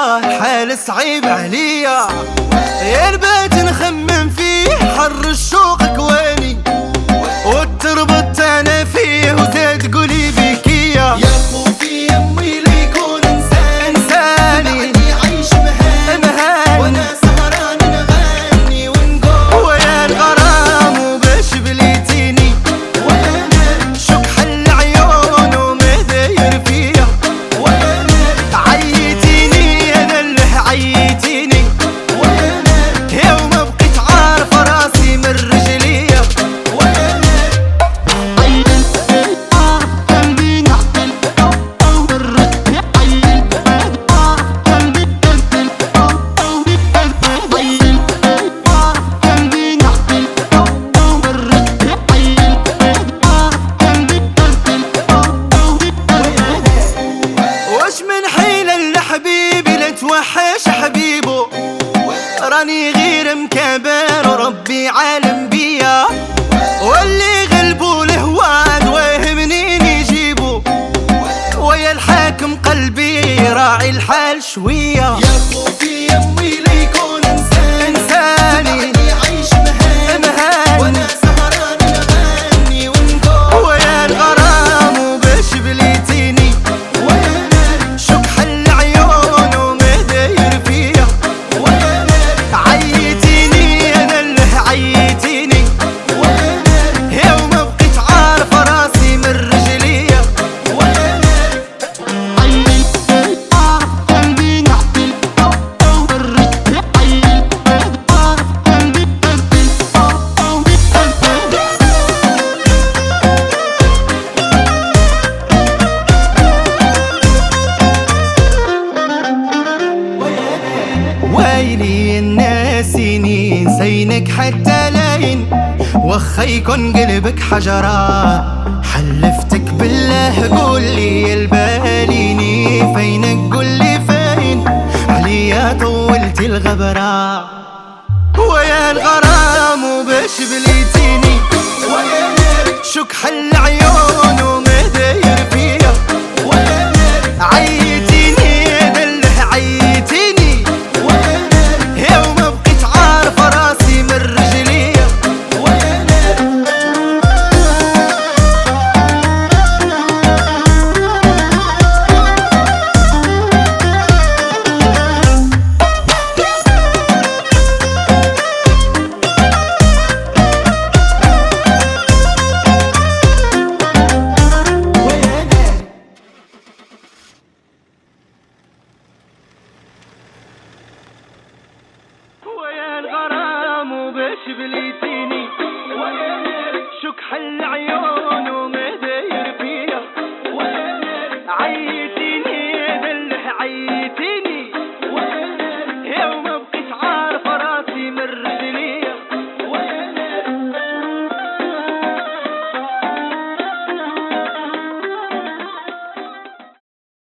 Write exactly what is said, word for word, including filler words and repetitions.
حال صعيب عليا، يا البيت نخمم فيه حر الشوق كواني، وتربط انا فيه وزاد قولي بكيا. يا خوفي يمي ليكون انسان انساني بعدي عيش مهان مهان، وانا سهران نغني ونقول ويا الغرام وباش بليتيني، وانا شوك حل عيون وما داير فيا، وانا عيتيني انا اللي عيتيني، وانا يوم بقيت عارفه راسي من رجليا. وش من حيلة لحبيبي لا توحش حبيبه، راني غير مكابر وربي عالم بيا، واللي غلبوا الهواد واه منين يجيبوا، ويا الحاكم قلبي راعي الحال شوية. يا خوفي يمي ليكون انسان انساني بعدي عيش مهان مهان، وانا سهران نغني ونقول ويا الغرام وباش بليتيني، وانا شوك حل عيون وما داير فيا، وانا عيتيني انا اللي عيتيني، وانا يوم بقيت عارفه راسي من رجليا. وانا ويلي الناسيني نسينك حتى لاين، وخا يكون قلبك حجرة، حلفتك بالله قولي الباليني فينك قولي فين، عليا طولتي الغبرة، ويا الغرام وباش بليتيني، وانا شوك حل عيون وما داير فيا، وانا عيتيني انا اللي عيتيني، وانا يوم بقيت عارفه راسي من رجليا. وانا ويا الغرام وباش بليتيني، شوك حل عيون وما